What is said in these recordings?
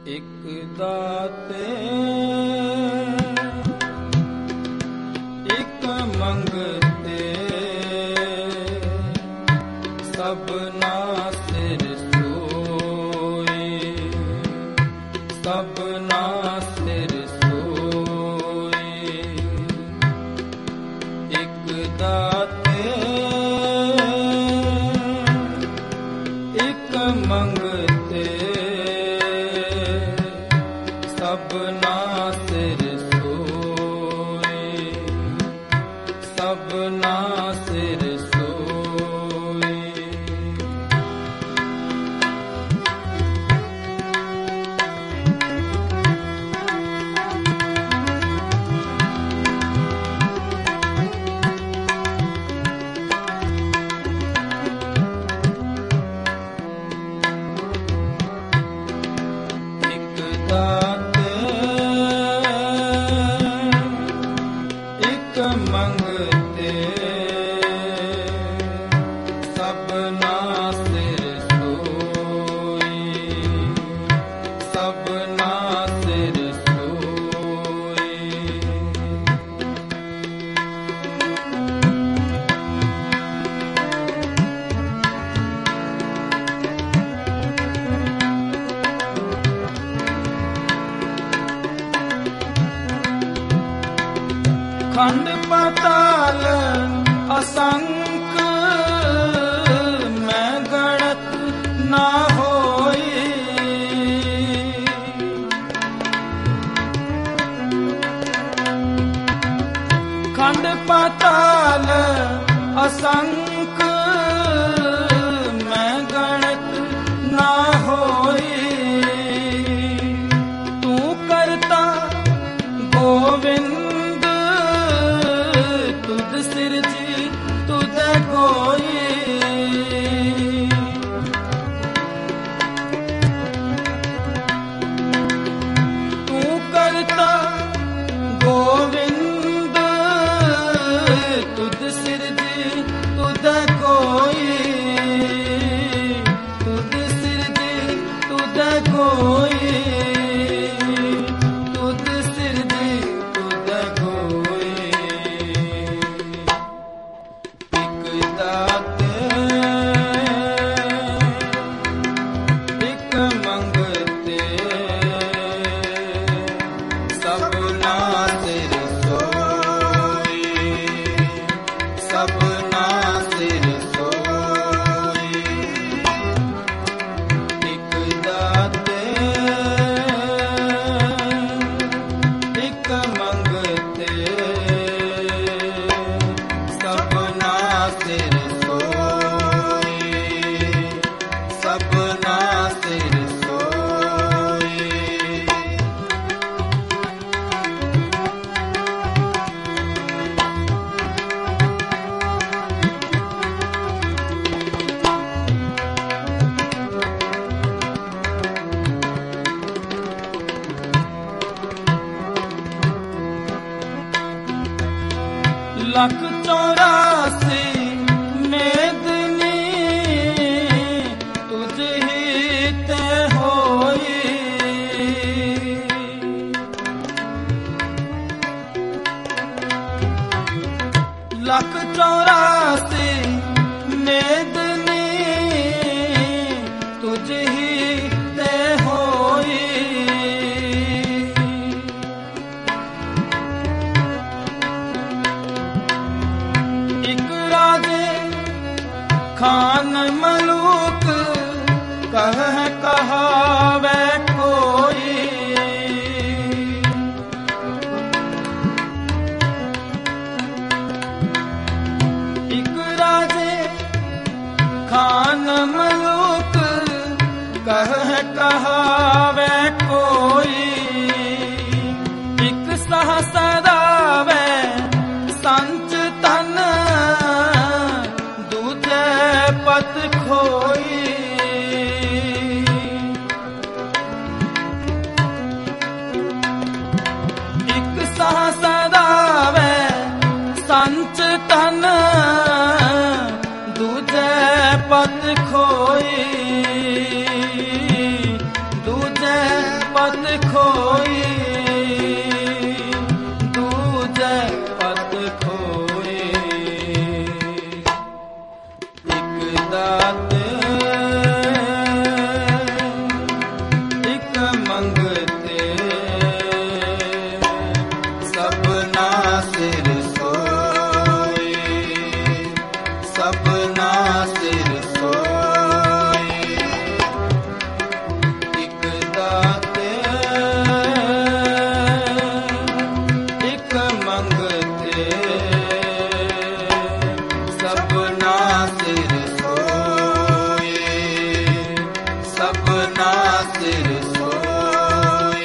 ਇਕ ਦਾਤੇ ਇਕ ਮੰਗਤੇ ਸਭਨਾ ਸਿਰ ਸੋਈ, ਸਭਨਾ ਸਿਰ ਸੋਈ। ਇਕ ਦਾਤੇ ਇਕ ਮੰਗਤੇ ਸਭਨਾ ਸਿਰ ਸੋਈ, ਸਭਨਾ ਸਿਰ ਸੋਈ। ਇਕ ਦਾਤੇ ਇਕ ਮੰਗਤੇ ਸਭਨਾ ਸਿਰ ਸੋਈ, ਸਭਨਾ ਸਿਰ ਸੋਈ। ਖੰਡ ਪਤਾਲ ਅਸੰਖ ਮੈਂ ਗਣਤ ਨਾ ਹੋਈ। ਖੰਡ ਪਤਾਲ ਅਸੰਖ ਮੈਂ ਗਣਤ ਨਾ ਹੋਈ। ਤੂੰ ਕਰਤਾ ਗੋਵਿੰਦ ਤੁਧ ਸਿਰਜੀ ਤੁਧ ਕੋਈ। ਤੂੰ ਕਰਤਾ ਗੋਵਿੰਦ ਤੁਧ ਸਿਰਜੀ ਤੁਧ ਕੋਈ, ਤੁਧ ਸਿਰਜੀ ਤੁਧ ਕੋਈ, ਤੁਧ ਸਿਰਜੀ ਤੁਧ ਕੋਈ। ਇਕ ਦਾਤੇ ਇਕ ਮੰਗਤੇ ਸਭਨਾ ਸਿਰ ਸੋਈ, ਸਭਨਾ ਸਿਰ ਸੋਈ। ਇਕ ਦਾਤੇ ਇਕ ਮੰਗਤੇ ਸਭਨਾ ਸਿਰ ਸੋਈ, ਸਭਨਾ ਸਿਰ ਸੋਈ। ਲੱਖ 84 ਮੇਦਨੀ ਤੁਝ ਹੀ ਤੇ ਹੋਈ। ਲੱਖ 84 ਮੇਦਨੀ ਤੁਝ ਹੀ ਤੇ ਹੋਈ। ਇਕ ਰਾਜੇ ਖਾਨ ਮਲੂਕ ਕਹਿ ਕਹਾਵੇ ਕੋਈ। ਇਕ ਰਾਜੇ ਖਾਨ ਮਲੂਕ ਕਹਿ ਕਹਾਵੇ ਕੋਈ। ਇਕ ਸਹਸ ਰਾਵੇ ਸੰਚ ਤਨ ਦੂਜੇ ਪਤ ਖੋਈ। ਇਕ ਸਹਸ ਰਾਵੇ ਸੰਚ ਤਨ ਦੂਜੇ ਪਤ ਖੋਈ। दूध खोई, दूजे पत खोई। एक दात एक मंगते, सबना सिर सोई, सबना सिर सोई। एक दाते एक मंगते, सबना सिर सोई, सबना सिर सोई।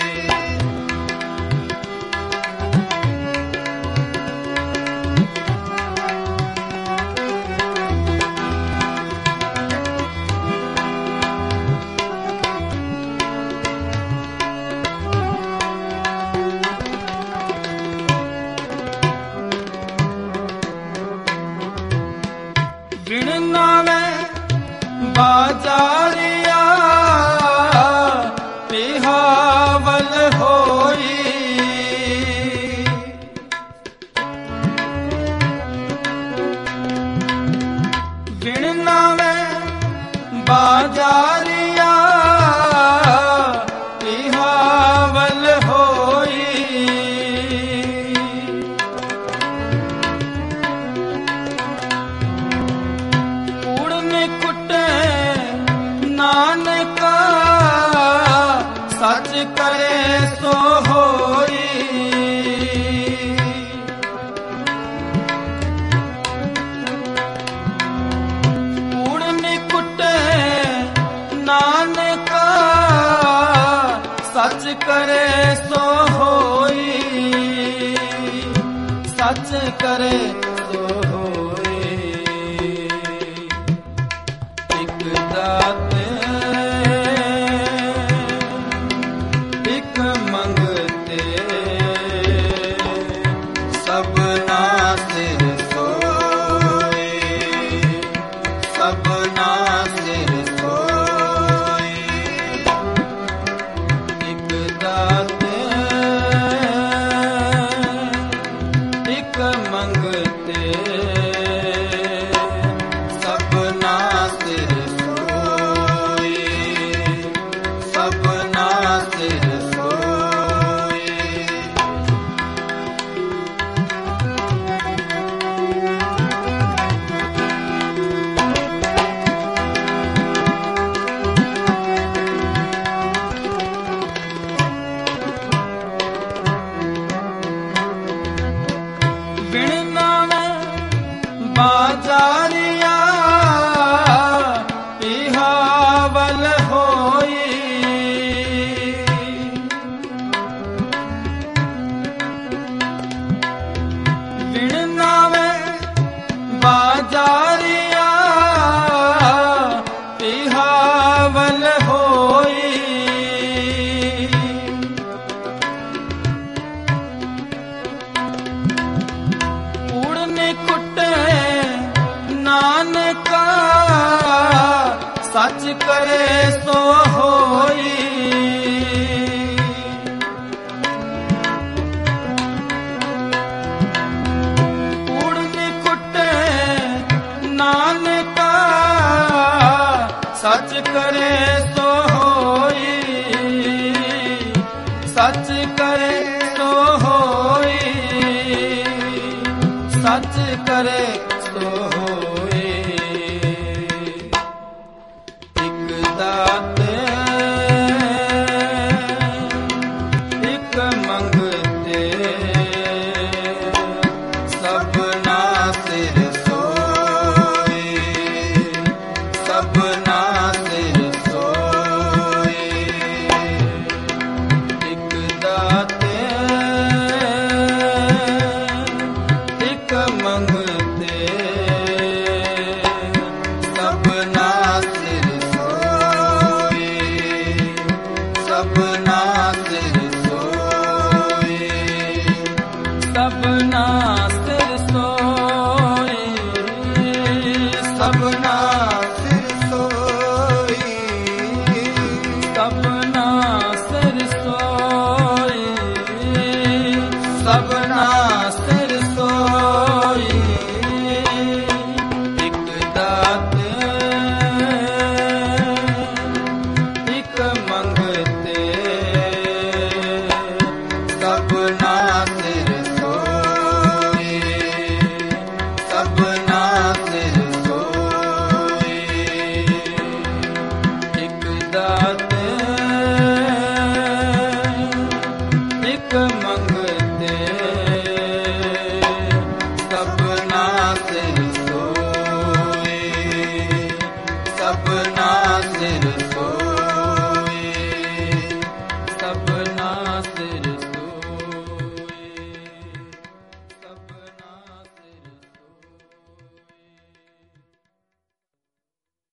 बिन नावे बाजारिया, बिहावल होई। बिन नावे बाजारिया, बिहावल होई। कूड़ने कुटे नानका, सच करे सो होई। कूड़ने कुटे नानका, सच करे सो होई, सच करे सो होई। एक दाते एक मंगते, सबना सिर सोई, सबना सिर सोई। एक दाते एक मंगते, सबना सिर सोई, सबना सिर सोई। बिन नावे बाजारिया, बिहावल होई। बिन नावे बाजारिया, बिहावल होई। कूड़ने कुटे नानका, सच करे सो होई। कूड़ने कुटे नानका, सच करे सो होई, सच करे सो होई, सच करे सो होई। एक दाते एक मंगते, सबना सिर सोई, सबना सिर सोई। एक दाते एक मंगते, सबना सिर सोई, ਸਭਨਾ ਸਿਰ